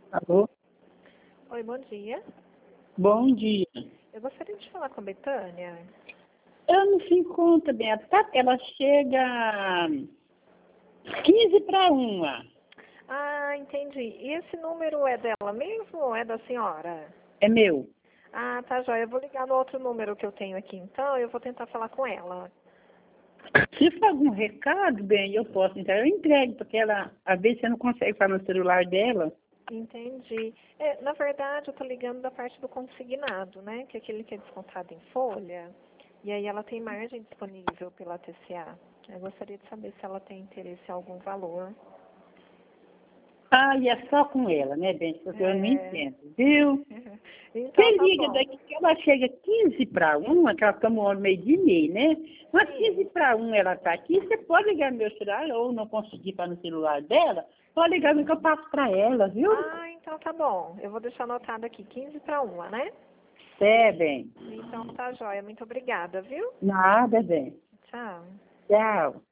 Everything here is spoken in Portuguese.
Alô? Oi, bom dia. Bom dia. Eu gostaria de falar com a Betânia. Ela não se encontra bem. Ela chega 15 para 1. Ah, entendi. E esse número é dela mesmo ou é da senhora? É meu. Ah, tá joia. Eu vou ligar no outro número que eu tenho aqui, então eu vou tentar falar com ela. Se for algum recado, bem, eu posso entrar. Eu entrego, porque ela, às vezes, você não consegue falar no celular dela. Entendi. Na verdade, eu tô ligando da parte do consignado, né? Que é aquele que é descontado em folha. E aí ela tem margem disponível pela TCA. Eu gostaria de saber se ela tem interesse em algum valor. Ah, e é só com ela, né, bem? Porque eu não entendo, viu? Então Você tá liga bom. daqui que ela chega 15 para 1, que ela estamos no meio de meio, né? Mas 15 para 1 ela está aqui, você pode ligar no meu celular, ou não conseguir para no celular dela, pode ligar no que eu passo para ela, viu? Ah, então tá bom. Eu vou deixar anotado aqui, 15 para 1, né? É, bem. Então tá joia. Muito obrigada, viu? Nada, bem. Tchau. Tchau.